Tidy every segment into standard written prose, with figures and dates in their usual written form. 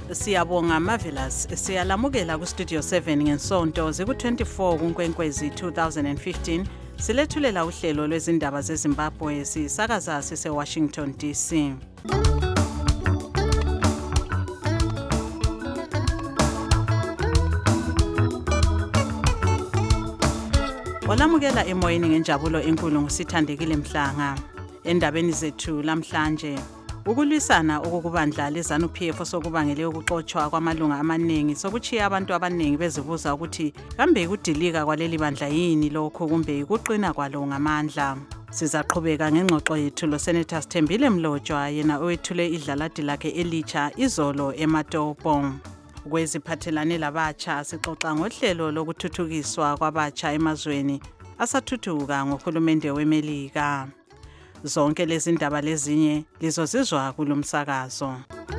Siyabonga Marvelous, siyalamukela ku Studio 7 ngensonto ziku-24 kuNkwenkwezi 2015. Silethulela uhlelo lwezindaba zeZimbabwe sisakaza sise-Washington DC. Olamukela emoyeni ngenjabulo enkulu ngusithandekile Mhlanga. Endabeni zethu lamhlanje, ukulwisana okukubandla leZANU-PF sokubangele ukuxotshwa kwamalunga amaningi sokuchiya abantu abaningi bezibuza ukuthi kambe kudilika kwaleli bandla yini lokho kumbe ukuqina kwalo ngamandla. Sizaqhubeka ngengxoxo yethu lo Senator Sithembile Mlotshwa yena owethule idlaladi lakhe elitsha izolo eMatopo. Kweziphathelane labatsha sixoxa ngohlelo lokuthuthukiswa kwabatsha emazweni asathuthuka ngohulumende weMelika. Zonke lezi ndaba lezinye lizozizwa kulomsakazo.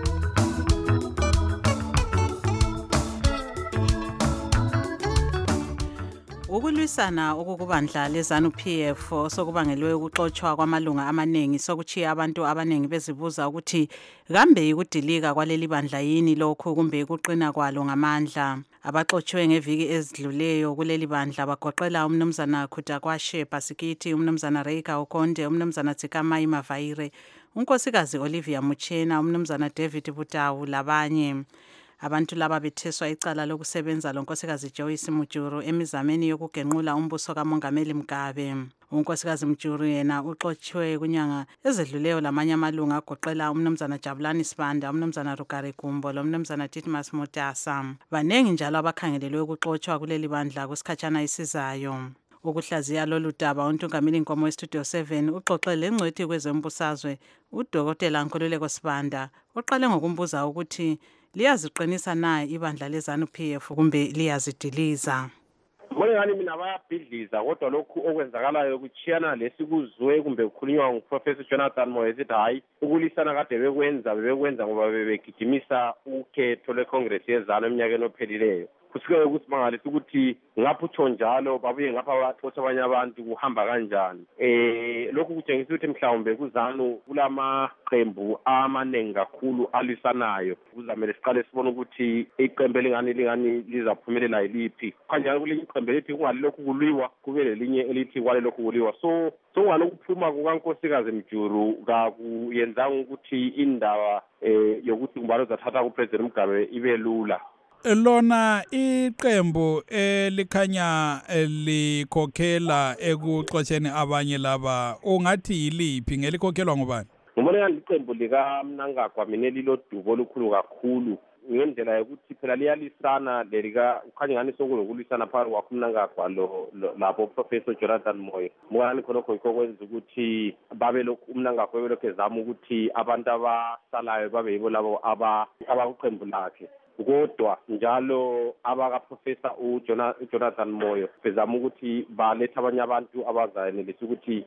Ukulwisana okukubandla leZANU-PF sokubangelwe ukuxotshwa kwamalunga amaningi sokuchiya abantu abaningi bezibuza ukuthi kambe ikudilika kwaleli bandla yini lokho kumbe ukuqina kwalo ngamandla. Abaxotshwe ngeviki ezidluleyo kuleli bandla bagoqela umnumzana Khutakwashe Basikiti, umnumzana Reika Okonde, umnumzana Tsikamai Mavaire, unkosikazi Olivia Muchena, umnumzana David Butawu labanye. Abantu laba betheswa icala lokusebenza lonkosikazi Joyce Mujuru emizameni yokugenqula umbuso kaMongameli Mugabe. Unkosikazi Mujuru yena uxotshwe kunyanga ezedluleyo lamanye amalunga agoqela umnumzana Jabulani Sibanda, umnumzana Rugare Gumbo, lomnumzana Titmas Motasa. Banengi njalo abakhangelelwe ukuxotshwa kuleli bandla kusikhatshana isizayo. Ukuhlaziya lolu daba uNtungameli Nkomo weStudio 7 uxoxe lengcwethi kwezembusazwe uDokotela Nkululeko Sibanda oqale ngokumbuza ukuthi liyaziqinisa na ibandla leZANU-PF kumbe liyazidiliza. Ngani mina bayabhidliza kodwa lokhu okwenzakalayo kuchiyana lesikuzwe kumbe ukukhulunywa nguProfessor Jonathan Moyo ethi hayi ukulisana kade bebekwenza ngoba bebegijimisa ukhetho leCongress yeZANU eminyakeni ophelileyo. Kusike ukuthi mangalisa ukuthi ngapha utsho njalo babuye ngapha baxotsha abanye abantu kuhamba kanjani. Lokhu kutshengisa ukuthi mhlawumbe kuZANU kulamaqembu amaningi kakhulu alisanayo. Kuzamele siqale sibone ukuthi iqembu lingani lizaphumelela yiliphi. Kanjalo kulinye iqembu elithi kungalokhu kuliwa kube lelinye elithi kwalelokhu kuliwa. So ngalokuphuma kukaNkosikazi Mjuru kakuyenzanga ukuthi indaba yokuthi ngubani uzathatha kuPresident Mugabe ibe lula. Lona iqembu likhanya likhokhela ekuxotsheni abanye laba ungathi yiliphi ngelikhokhelwa ngubani? Ngibona iqembu likaMnangagwa mina lilodubo olukhulu kakhulu ngendlela yokuthi phela liyalisana lelika ukhanya ngani sokunokulisana phakathi kwakho uMnangagwa lapho Professor Jonathan Moyo. Mukani khonokho yikho kwenza ukuthi babe lokhu uMnangagwa belokhu ezama ukuthi abantu abasalayo babe yibo labo abakuqembu lakhe. Kodwa njalo abakaProfessor uJonathan Moyo bezama ukuthi balethe abanye abantu abazayenelisa ukuthi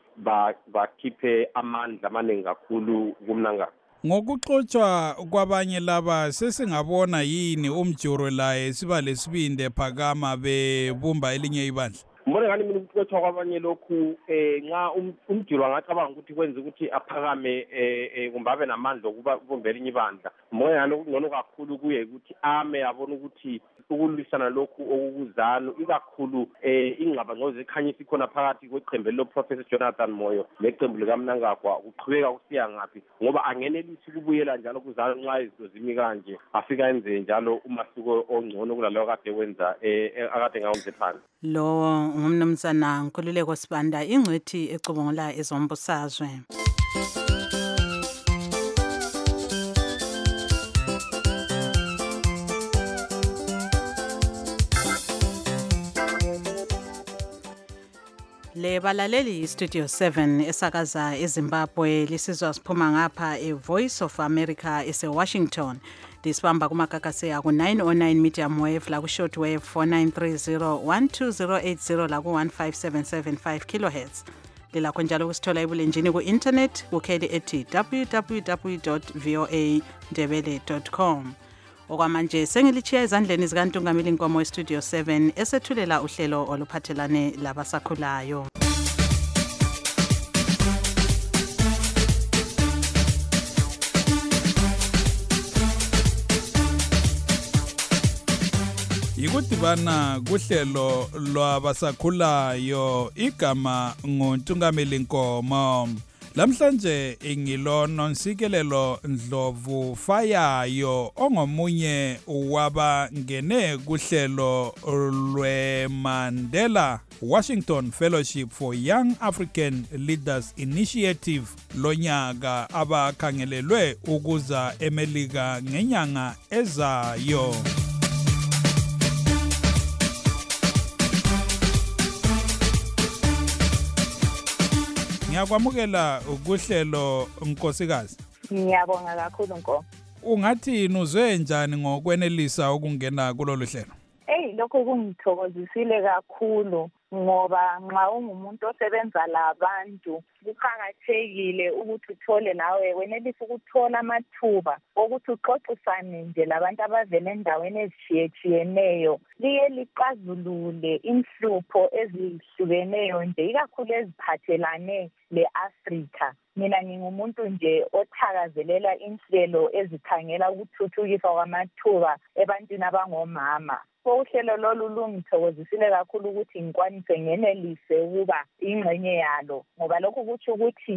bakhiphe amandla amaningi kakhulu kuMnangagwa. Ngokuxotshwa kwabanye laba sesingabona yini uMjuru laye siba lesibinde phakama bebumba elinye ibandla? Mbona ngani mina ukuxotshwa kwabanye lokhu nxa uMjuru angacabanga ukuthi kwenza ukuthi aphakame kumbabe namandla okuba kubumbela elinye ibandla. Mbona ngani okungcono kakhulu kuye ukuthi ame abone ukuthi ukulwisana lokhu okukuZANU ikakhulu ingxabangxozi ekhanyisa ikhona phakathi kweqembu loProfessor Jonathan Moyo neqembu likaMnangagwa kuqhubeka kusiya ngaphi ngoba angenelisi ukubuyela njalo kuZANU nxa izinto zimi kanje afika enze njalo umasuko ongcono kulalo kade wenza akade ngawenze phansi. Lo ngumnumzana Nkululeko Sibanda ingcwethi ecubungula ezombusazwe. Le balaleli Studio 7 esakaza eZimbabwe lisizwa siphuma ngapha eVoice of America eseWashington. Disibamba kumakakase aku 909 medium wave la ku short wave 4930 12080 la ku 15775 kilohertz. Lila konjalo kusithola ebulenjini ku internet ku kheli ethi www.voandebele.com. Okwamanje sengilichiya ezandleni zikaNtungameli Nkomo weStudio 7 esethulela uhlelo oluphathelane labasakhulayo. Yikudibana kuhlelo lwabasakhulayo igama nguNtungameli Nkomo. Lamhlanje ingilo Nonsikelelo Ndlovu Fayayo ongomunye wabangene kuhlelo lweMandela Washington Fellowship for Young African Leaders Initiative lonyaka abakhangelelwe ukuza eMelika ngenyanga ezayo. Ngiyakwamukela kuhlelo Nkosikazi. Ngiyabonga kakhulu Nkomo. Ungathi nuzwe njani ngokwenelisa ukungena kulolu hlelo? Lokho kungithokozisile kakhulu ngoba nxa ungumuntu osebenza labantu kuqakathekile ukuthi uthole nawe wenelisa ukuthola amathuba ukuthi uxoxisane nje labantu abavela endaweni ezitshiyetshiyeneyo liye liqazulule inhlupho ezihlukeneyo nje ikakhulu eziphathelane le-Afrika. Mina ngingumuntu nje othakazelela inhlelo ezikhangela ukuthuthukiswa kwamathuba ebantwini abangomama. Uhlelo lolu lungithokozisile kakhulu ukuthi ngikwanise ngenelise ukuba ingxenye yalo ngoba lokho kuthi ukuthi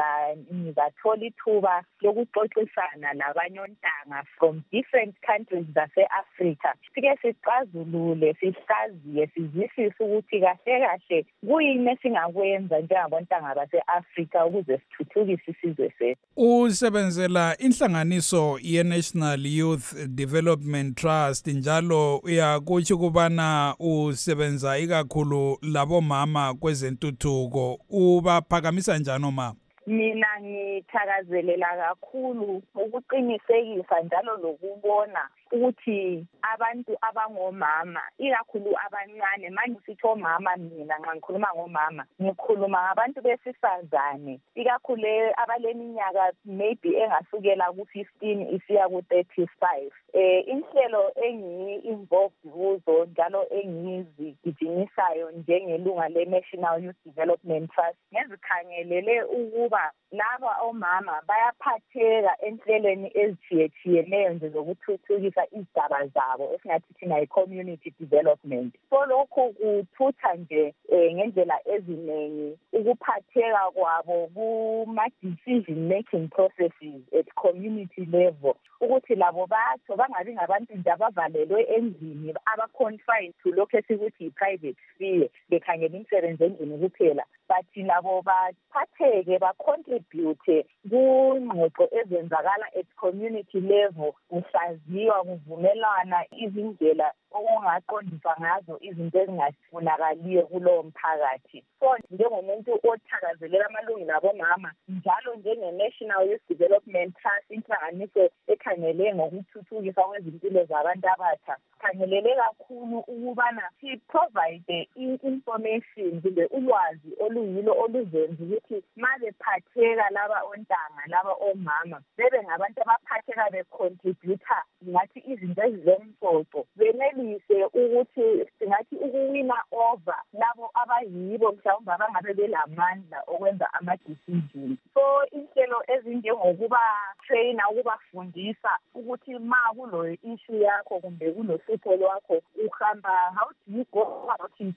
ngizathola ithuba lokuxoxisana labanye ontanga from different countries zase-Afrika. Sike sicazulule, sihlaziye, sizwisise ukuthi kahle kahle kuyini esingakwenza njengabontanga base-Afrika ukuze sithuthukise isizwe sethu. Usebenzela inhlanganiso ye-National Youth Development Trust njalo uyakuthi kubana usebenza ikakhulu labomama kwezentuthuko. Ubaphakamisa njani omama? Mina ngithakazelela kakhulu ukuqinisekisa njalo lokubona ukuthi abantu abangomama ikakhulu abancane manje sithi omama mina nxa ngikhuluma ngomama ngikhuluma ngabantu besifazane ikakhulu abaleminyaka maybe engasukela ku-15 isiya ku-35. Inhlelo engiyi-involved kuzo njalo engizigijimisayo njengelunga le-National Youth Development Trust ngezikhangelele ukuba laba omama bayaphatheka enhlelweni ezitshiyetshiyeneyo nje zokuthuthukisa izigaba zabo esingathi thina yi-community development. So lokhu kuthutha nje ngendlela eziningi ukuphatheka kwabo kuma-decision making processes at community level ukuthi labo batho bangabi ngabantu nje abavalelwe endlini aba-confined to lokhu esikuthi yi-private sphere bekhangela imisebenzi endlini kuphela but labo baphatheke bacontribute kungxoxo ezenzakala at community level kuhlaziywa kuvumelana izindlela okungaqondiswa ngazo izinto ezingafunakaliyo kulowo mphakathi. So njengomuntu othakazelela amalungelo abomama njalo njenge-National Youth Development Trust inhlanganiso ekhangele ngokuthuthukiswa kwezimpilo zabantu abatsha khangelele kakhulu ukubana si-provide i-information kumbe ulwazi oluyilo oluzenza ukuthi ma bephatheka laba ontanga laba omama bebe ngabantu abaphatheka becontributor ngathi izinto ezizomsoco benelise ukuthi singathi ukuwina over labo abayibo mhlawumbe abangabe belamandla okwenza ama-decisions. So inhlelo ezinjengokuba trainer ukubafundisa ukuthi ma kulo issue yakho kumbe kulohlupho lwakho uhamba how do you go about it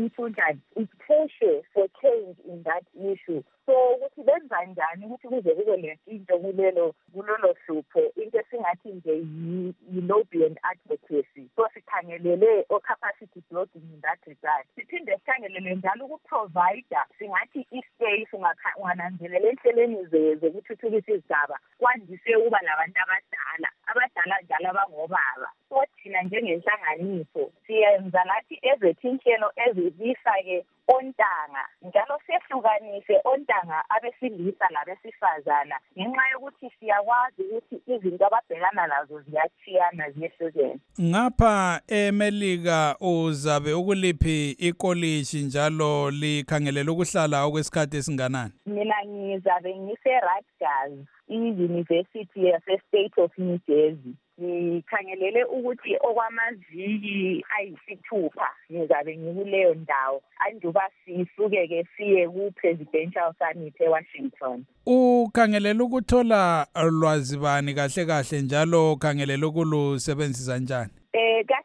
pressure for change in that issue. So ukuthi benza njani ukuthi kuze kube lento kulelo hlupho into esingathi nje yi-lobby and advocacy. So sikhangelele o-capacity building in that regard. Siphinde sikhangelele njalo ukuprovide singathi i-space ungananzelela enhleleni zekuthuthukisa izigaba kwandise ukuba labantu abadala njalo abangobaba. So thina njengenhlanganiso siyenza lathi ezethu inhlelo ezibisa-ke ontanga njalo sehlukanise ontanga abesilisa labesifazana ngenxa yokuthi siyakwazi ukuthi izinto ababhekana lazo ziyachiyana ziyehlukene. Ngapha eMelika uzabe ukuliphi ikoliji njalo likhangelela ukuhlala okwesikhathi esinganani? Mina ngizabe ngise-Rutgers i-University yase-State of New Jersey. Ngikhangelele ukuthi okwamaviki ayisithupha ngizabe ngikuleyo ndawo anduba sisuke-ke siye ku-Presidential Summit eWashington. Ukhangelela ukuthola lwazi bani kahle kahle njalo ukhangelela ukulusebenzisa njani? Kahle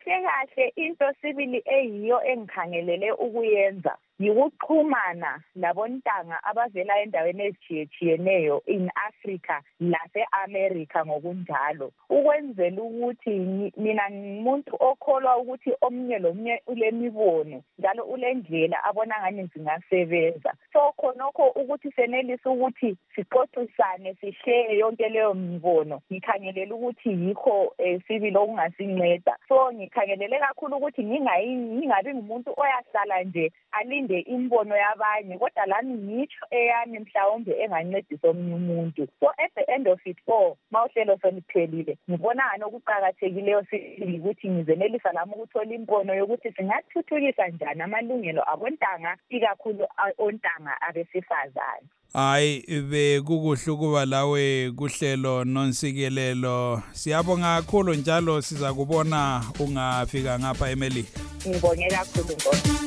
kahle into sibili eyiyo engikhangelele ukuyenza yikuxhumana labontanga abavela endaweni ezitshiyetshiyeneyo in Africa lase-America ngokunjalo, ukwenzela ukuthi mina ngumuntu okholwa ukuthi omunye lomunye ulemibono njalo ulendlela abona ngani zingasebenza. So khonokho ukuthi senelise ukuthi sixoxisane sihlele yonke leyo mibono, ngikhangelela ukuthi yikho sibili okungasinceda. So ngikhangelele kakhulu ukuthi ngingabi ngumuntu oyahlala nje alinde imbono yabanye, kodwa lami ngitsho eyami mhlawumbe engancedisa omunye umuntu. So at the end of it all, mawuhlelo soniphelile, ngibona ngani okuqakathekileyo ukuthi ngizenelisa lami ukuthola imbono yokuthi singathuthukisa njani amalungelo abontanga, ikakhulu ontanga abesifazane. Hayi bekukuhle ukuba lawe kuhlelo nonsikelelo. Siyabonga kakhulu njalo siza kubona ungafika ngapha eMelika. Ngibonge kakhulu Nkosi.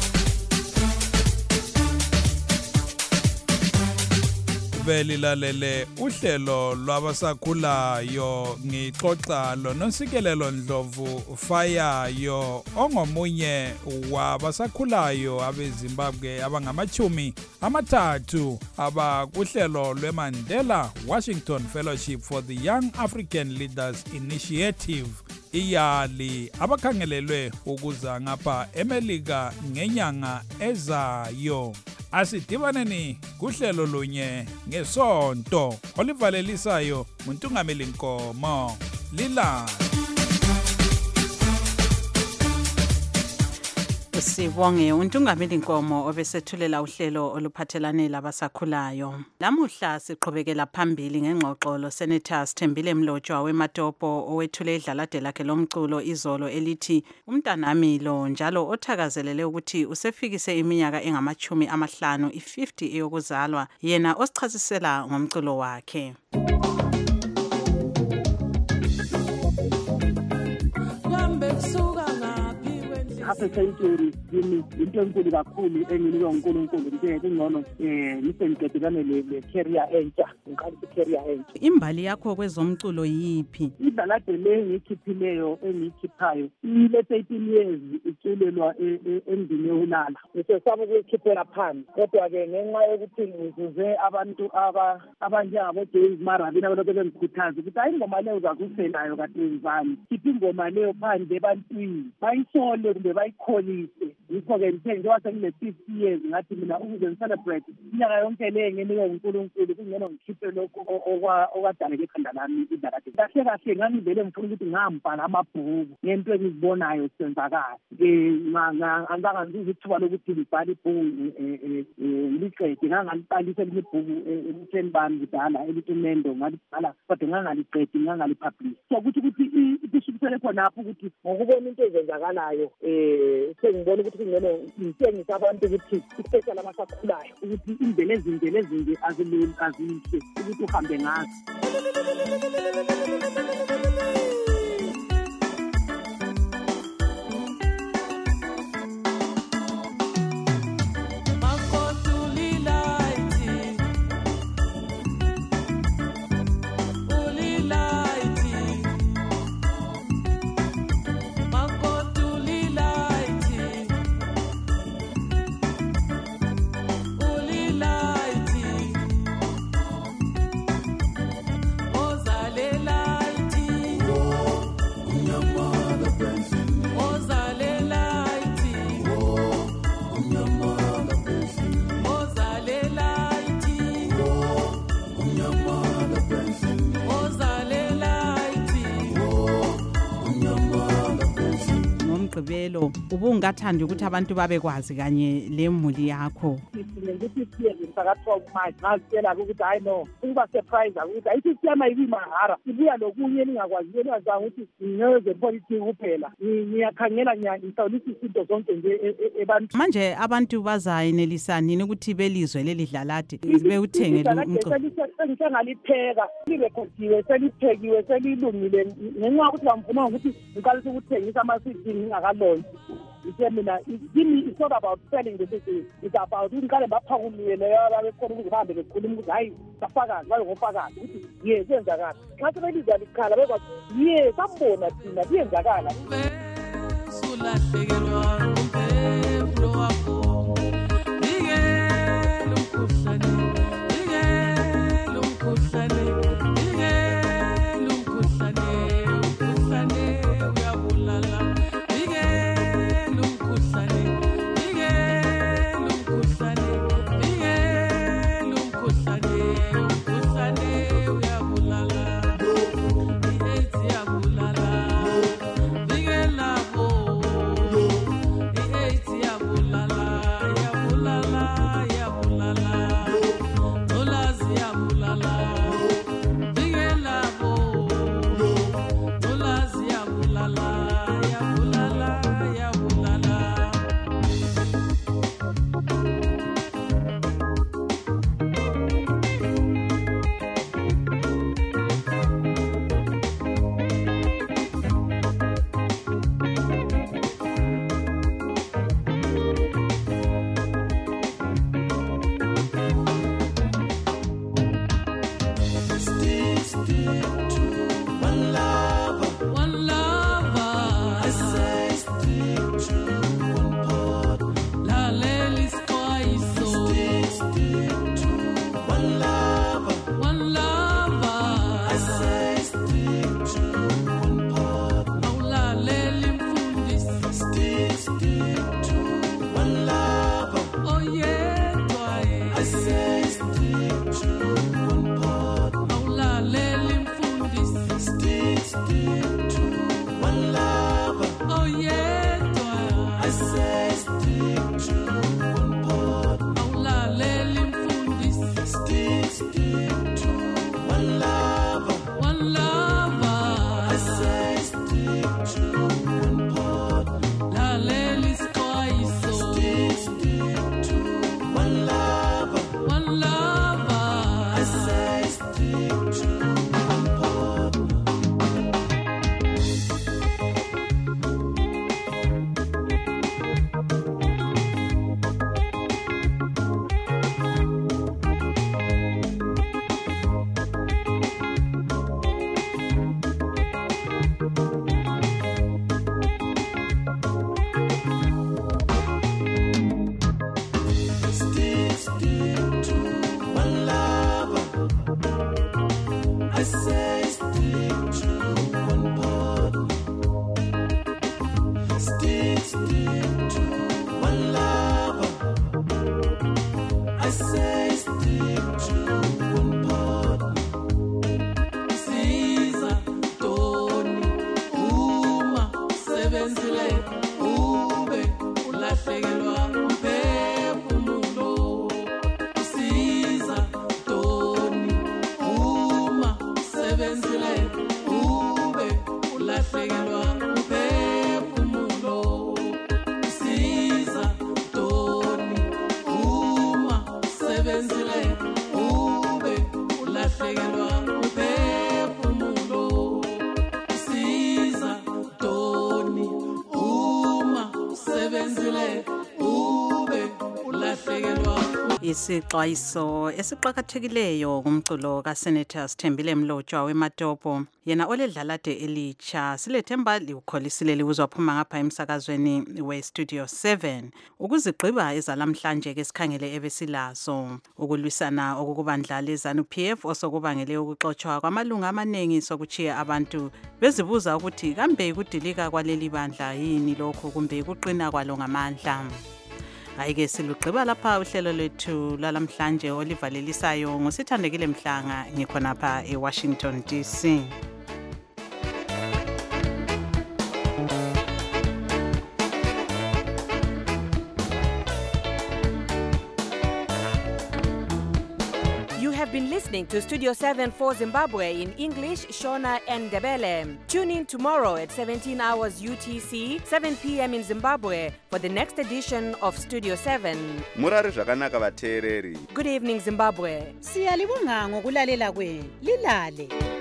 Lilalele uhlelo lwabasakhulayo ngixoxa lonosikelelo Ndlovu Fayayo ongomunye wabasakhulayo abeZimbabwe abangama-30 abakuhlelo lweMandela Washington Fellowship for the Young African Leaders Initiative iyali abakhangelelwe ukuza ngapha eMelika ngenyanga ezayo. Asidibaneni kuhlelo lunye ngesonto olivalelisayo uNtungameli Nkomo lila. Sibonge uNtungameli Nkomo obesethulela uhlelo oluphathelane labasakhulayo. Lamuhla siqhubekela phambili ngengxoxolo Senator Sithembile Mlotshwa weMatopo owethule idlalade lakhe lomculo izolo elithi umntanami lo, njalo othakazelele ukuthi usefikise iminyaka engama-50 i-50 eyokuzalwa, yena osichasisela ngomculo wakhe. Apha senturi yini into enkulu kakhulu enginikwa uNkulunkulu ukuthi ngcono ngisengiqedelane le-career entsha, ngiqalisa i-career entsha. Imbali yakho kwezomculo yiphi? Idlalade le engiyikhiphileyo engiyikhiphayo ile-13 years iculelwa endini yokulala. Ngisesaba ukuyikhiphela phansi, kodwa-ke ngenxa yokuthi ngizuze abantu abanjengabo-James Marabi nabalokhu bengikhuthaza ukuthi hayi ingoma leyo uzazuselayo kade wenzani, khipha ingoma leyo phandle ebantwini bayisole kumbe bayikholise. Yikho-ke ngithe njengoba sengile-50 years ngathi mina ukuze ngicelebrate iminyaka yonke le enginikwe uNkulunkulu kungcono ngikhiphe lokhu okwadaleka ekhanda lami idlalade. Kahle kahle ngangivele ngifuna ukuthi ngihambhala amabhuku ngento engizibonayo senzakala. Angangizuza ithuba lokuthi ngibhale ibhuku ngiliqede, ngangaliqalisa elinye ibhuku ebutheni bami kudala elithi Mendo ngalibhala kodwa ngangalipublish. So ukuthi isukisele khonapho ukuthi ngokubona into ezenzakalayo sengibona ukuthi kungcono ngitshengise abantu ukuthi especially abasakhulayo ukuthi indlela ezinde azihle ukuthi uhambe ngazo. Ubungathanda ukuthi abantu babekwazi kanye lemuli yakho. Ngithi siyenza ka-12 March ngazitshela ukuthi hayi no ukuba surprise ukuthi ayithi siyama ibimahara ibuya lokunye ningakwaziyo ningazanga ukuthi ngiyeze politics kuphela. Ngiyakhangela ngihlawulisa izinto zonke nje ebantu. Manje abantu bazayinelisa nini ukuthi belizwe leli dlalade bewuthenge umculo? Ngalipheka lirekhodiwe seliphekiwe selilungile ngenxa yokuthi bamvuma ukuthi ngiqalisa ukuthengisa ama-CD ngingakaloyi. Mina it's not about selling the city, it's about ngiqale baphakulule leyo ababekhona ukuthi bahambe bekhuluma ukuthi hayi bafakazi bayengofakazi ukuthi yes yenzakala. Xa sebelizwa likhala bekwazi yes sambona thina liyenzakala. Isixwayiso esiqhakathekileyo kumculo kaSenator Sithembile Mlotshwa weMatopo yena oledlalade elitsha silethemba liwukholisile liwuzwa phuma ngapha emsakazweni weStudio 7 ukuzigqiba ezalamhlanje ke sikhangele ebesilazo ukulwisana okukubandlala eZANU-PF osokubangele ukuxotshwa kwamalunga amanengi sokuchiya abantu bezibuza ukuthi kambe kudilika kwaleli bandla yini lokho kumbe kuqina kwalo ngamandla. Ayike silugqiba lapha uhlelo lwethu lalamhlanje olivalelisayo ngosithandekile Mhlanga ngikhonapha eWashington DC. Have been listening to Studio 7 for Zimbabwe in English, Shona and Ndebele. Tune in tomorrow at 17 hours UTC, 7 p.m. in Zimbabwe for the next edition of Studio 7. Murari zvakanaka vateereri. Good evening, Zimbabwe. Siyalibonga ngokulalela kwenu. Lilale.